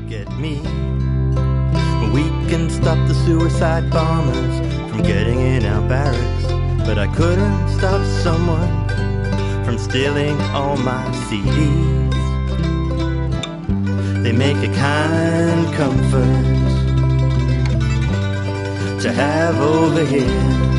get me. We can stop the suicide bombers from getting in our barracks, but I couldn't stop someone from stealing all my CDs. They make a kind comfort to have over here.